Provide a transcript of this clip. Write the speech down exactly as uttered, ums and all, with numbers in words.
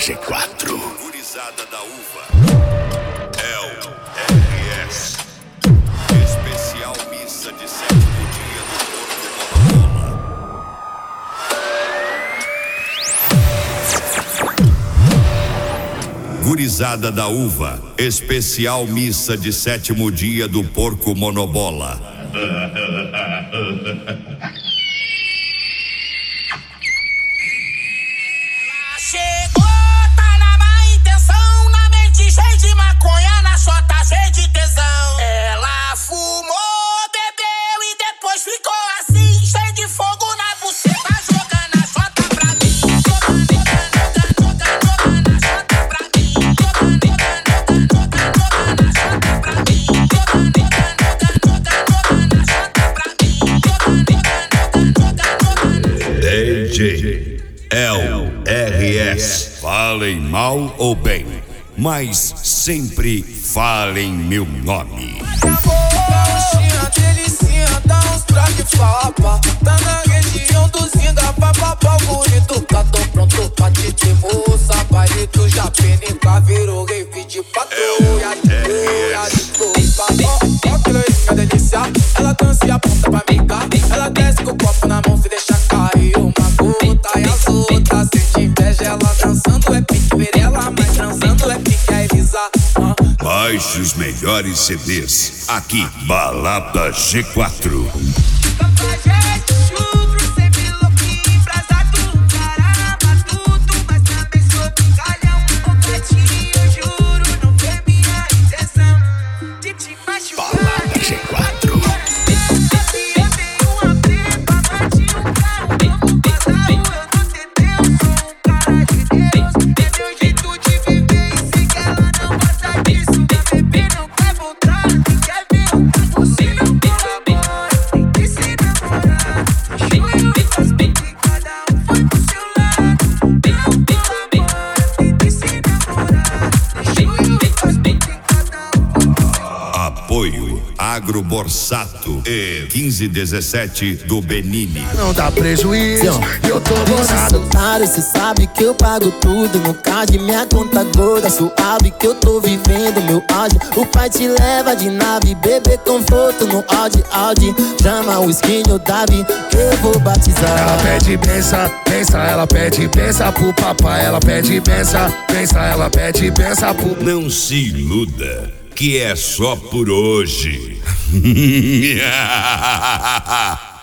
G quatro. Gurizada da Uva. É o R S. Especial missa de sétimo dia do Porco Manobola. Gurizada da Uva. Especial missa de sétimo dia do Porco Monobola. Chegou, tá na má intenção, na mente cheia de maconha, na chota cheia de tesão. Ela fumou, bebeu e depois ficou assim, cheia de fogo na buceta, jogando a chota pra mim. Jogando, jogando, jogando, jogando a chota pra mim. Jogando, jogando, jogando, jogando a chota pra mim. Jogando, jogando, jogando, jogando a chota pra mim. Jogando, jogando, jogando. D J L R S. Falem mal ou bem, mas sempre falem meu nome. Gauchinha, delicinha, dá uns traques fapa. Tá na região do Zinga, papapá, bonito. Tá tão pronto pra te te moça. Baile do Japenica, virou rave de patrulha. Patrulha de tropa. Ó, ó, que loirinha delícia. Ela dança e aponta pra mica. Ela desce com o copo na mão, se deixa cair uma gota. E as outras sente inveja, ela dançando é pique verela, mas transando é pique a Elisa. Ah. Baixe os melhores C Ds. Aqui, Balada G quatro. Balada G quatro. Apoio Agro Borsato e quinze dezessete do Benini. Não dá prejuízo, eu tô bolado. Otário, cê sabe que eu pago tudo. No card, minha conta gorda. Suave que eu tô vivendo meu auge. O pai te leva de nave, bebê conforto no Audi, Audi. Chama o skin ou Davi, que eu vou batizar. Ela pede benção, benção, ela pede benção pro papai. Ela pede benção, benção, ela pede benção pro... Não se iluda, que é só por hoje.